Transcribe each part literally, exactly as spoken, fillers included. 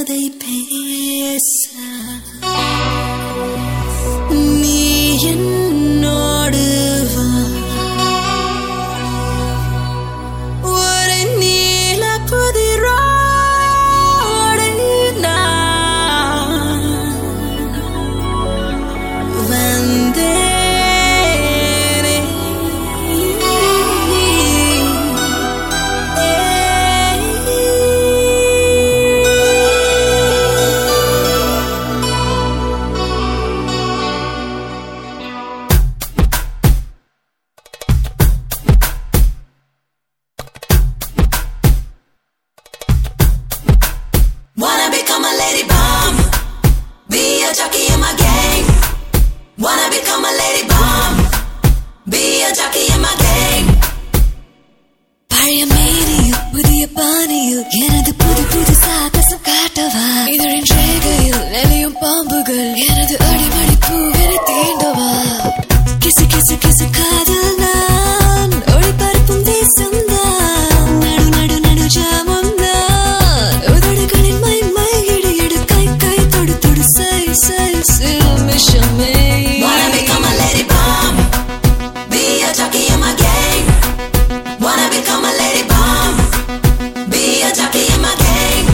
கதை பேச நீ என்னோடு வா ஒரு நீல புதிரோடு நான் வந்தேன். Wanna become a lady bomb, be a jockey in my gang. Wanna become a lady bomb, be a jockey in my gang. பழைய மேனியில் புதிய பாணியில் எனது புது புது சாகசம் காட்டவா இதழின் ரேகையில் நெளியும் பாம்புகள் எனது அடிமடி பூவினை தீண்டவா கிசு கிசு கிசு காதல் நான் ஒளிபரப்பும் தேசம் தான் நடு நடு நடு ஜாமம் தான் உதடுகளின் மை மை இடு இடு கை கை தொடு தொடு சை சை சிலுமிஷமே. Wanna become a lady bomb, be a jockey in my gang. Wanna become a lady bomb, be a jockey in my gang.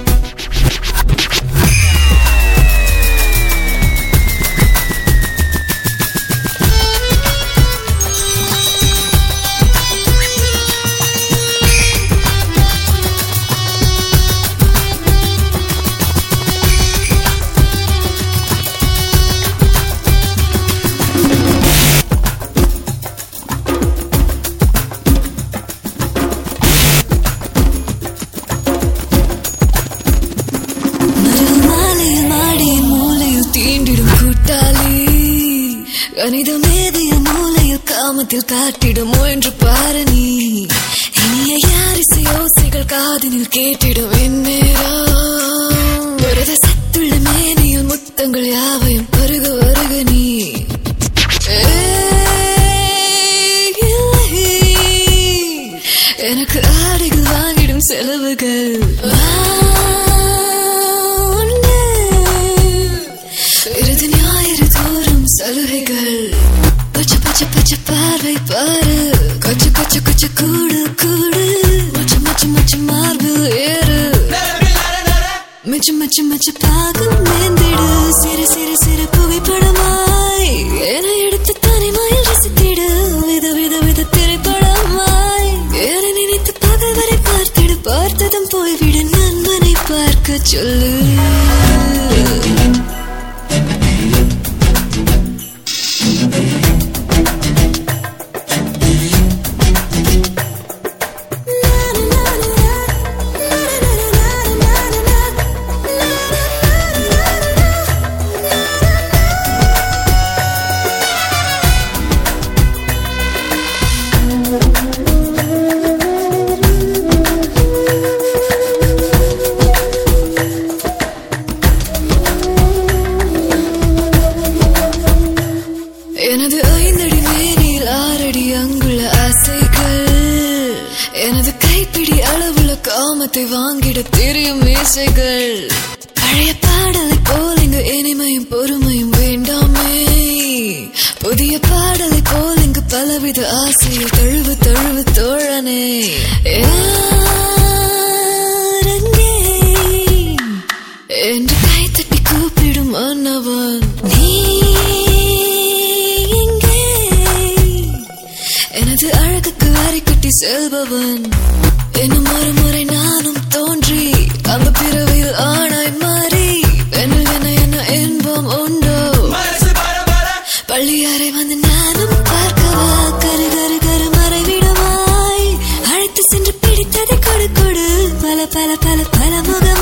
கணித மேதைய மூலையில் காமத்தில் காட்டிடும் முயன்று பாரு நீ இனிய யாரிசை யோசைகள் காதினில் கேட்டிடும் இந்நேரம் புரத சத்துள்ள மேனியில் முத்தங்கள் யாவையும் பருக வருக நீ எனக்கு ஆடைகள் வாங்கிடும் செலவுகள் இறுதி ஞாயிறு தோறும் சலுகைகள் பச்சை பச்சை பச்சை பார்வை பாரு கொச்சு கொச்சு கொச்சு கூடு கூடு மச்சு மச்சு மச்சு மார்பில் ஏறு மிச்சு மிச்சு மிச்சு பாகம் மேந்திடு சிறு சிறு சிறு புகைப்படமாய் என எடுத்து தனிமையில் ரசித்திடு வித வித வித திரைப்படமாய் என நினைத்து பகல் வரை பார்த்திடு பார்த்ததும் போய்விடு நண்பனை பார்க்க சொல்லு. எனது ஐந்தடி மேனில் ஆறடி அங்குள்ள ஆசைகள் எனது கைப்பிடி அளவுள்ள காமத்தை வாங்கிட தெரியும் மீசைகள் பழைய பாடலை போல் இங்கு இனிமையும் பொறுமையும் வேண்டாமே புதிய பாடலை போல் இங்கு பலவித ஆசையில் தழுவு தழுவு தோழனே என்று கை தட்டி கூப்பிடும் மன்னவன் நீ எனது அழகுக்கு அரை கட்டி செல்பவன் இன்னும் ஒரு முறை நானும் தோன்றி அந்த பிறவியில் ஆணாய் மாறி பெண்ணில் என்ன என்ன இன்பம் உண்டோ பள்ளியாரை வந்து நானும் பார்க்கவா கரு கரு கரு மறைவிடமாய் அழைத்து சென்று பிடித்ததை கொடு கொடு பல பல பல பல முகம்